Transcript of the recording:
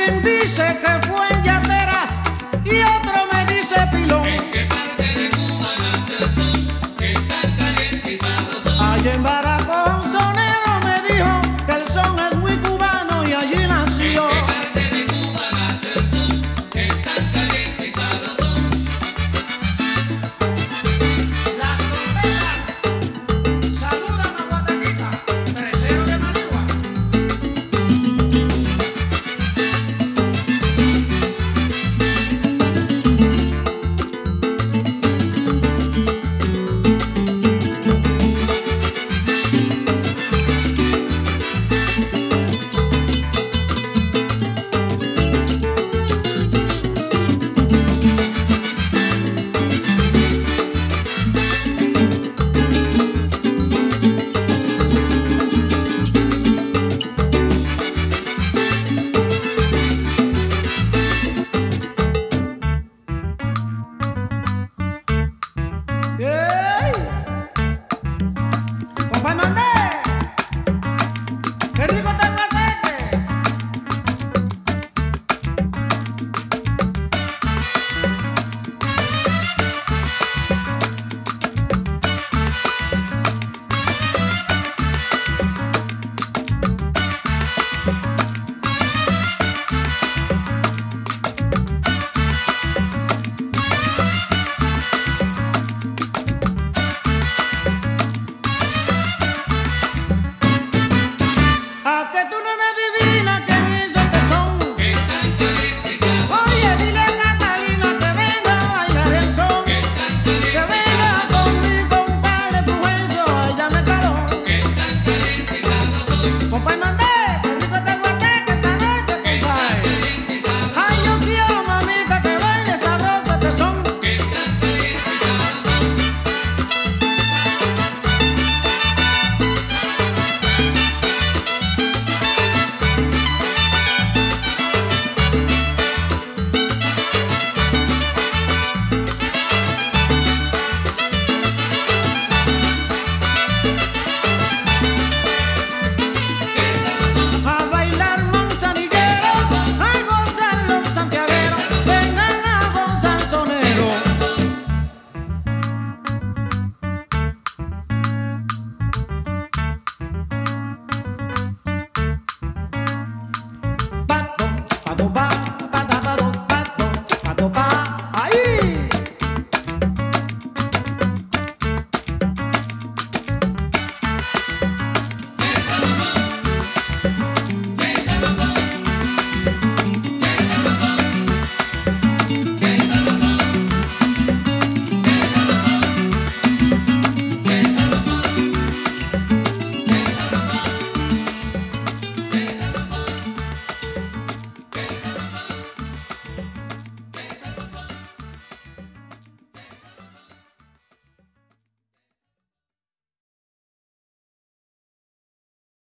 quien dice que fue en Yateras y otro me dice Pilón. ¿En qué parte de Cuba nace el son? Que es tan caliente y sabroso. Allá en Baracón un sonero me dijo que el son es muy cubano y allí nació. ¿En qué parte de Cuba nace el son? Que es tan caliente y sabroso. Las trompetas saludan a Guataquita, tercero de Manigua. ¡Ey! ¡Compa Mandé! ¡Qué rico está el guateque! ¿A que tú no me adivinas quién hizo este son? Que es tan caliente y sabroso. Oye, dile a Catalina que venga a bailar el son. Que es tan caliente Que y venga sabroso. con mi compadre Pujencio, allá me caló. Que es tan caliente y sabroso. Compa Mandé, qué rico está el guateque esta noche, Que es tan compadre. caliente y sabroso. Ay, yo quiero, mamita, que baile sabroso este son. Que es tan caliente y sabroso. Que es sabroso. A bailar manzanilleros, a gozar los santiagueros, vengan a gozar sonero. Pa, dum, pa, dum, pa.